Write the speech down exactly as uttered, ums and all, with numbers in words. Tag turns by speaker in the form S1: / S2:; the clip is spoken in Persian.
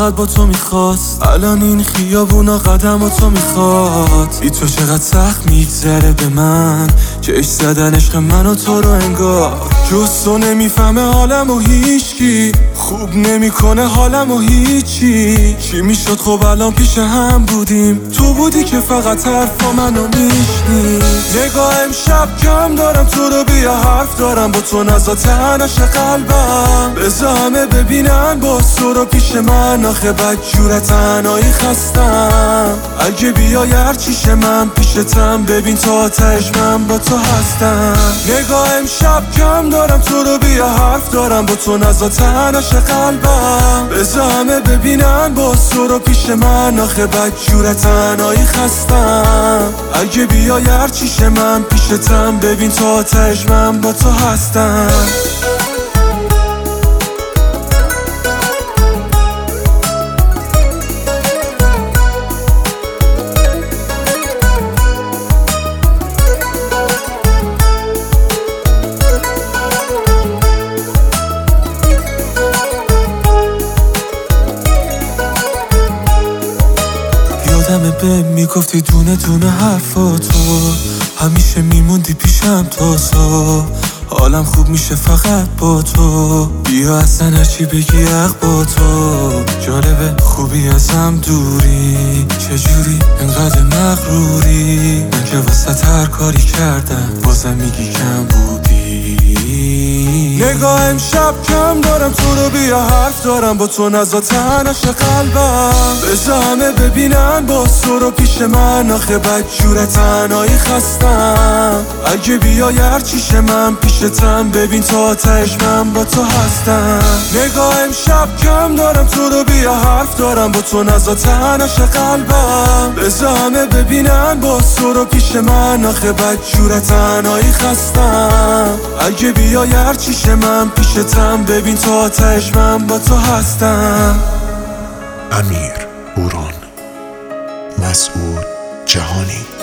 S1: فقط با تو میخواست. الان این خیابونا قدم تو میخواد. بی تو چقدر سخت میگذره به من، که عشق زدن عشق من و تو رو انگار. جز تو نمیفهمه حالم و هیچکی، خوب نمیکنه حالم و هیچی. چی میشد خب الان پیش هم بودیم، تو بودی که فقط حرفا منو میشنی. نگاه امشب کم دارم تو رو، بیا حرف دارم با تو، نزا تنش قلبم بذار همه ببینن باز تو رو پیش من. آخه بدجور تنهایی خستم، اگه بیای هرچیش من پیشتم، ببین تا آتش من با تو هستم. نگاه امشب کم دارم تو رو، بیا حرف دارم با تو، نزا تنش قلبم بذار همه ببینن باز تو رو پیش من. آخه بدجور تنهایی خستم، اگه بیای هرچیش من پیشتم، ببین تا آتش من با تو هستم. یادمه به میگفتی دونه دونه حرفاتو، همیشه میموندی پیشم تا صبح. حالم خوب میشه فقط با تو، بیا اصلا هرچی بگی حق با تو. جالبه خوبی ازم دوری، چجوری انقدر مغروری. من که وسط هر کاری کردم بازم میگی کم بودی. نگاه امشب کم دارم تو رو، بیا حرف دارم با تو، نزا تنش قلبم بذار همه ببینن باز تو رو پیش من. آخه بدجور تنهایی خستم، اگه بیای هرچیش من پیشتم، ببین تا آتش من با تو هستم. نگاه امشب کم دارم تو رو، بیا حرف دارم با تو، نزا تنش قلبم بذار همه ببینن باز تو رو پیش من. آخه بدجور تنهایی خستم، اگه بیای هرچیش من پیشتم، ببین تا آتش من با تو هستم.
S2: امیر هوران، مسعود جهانی.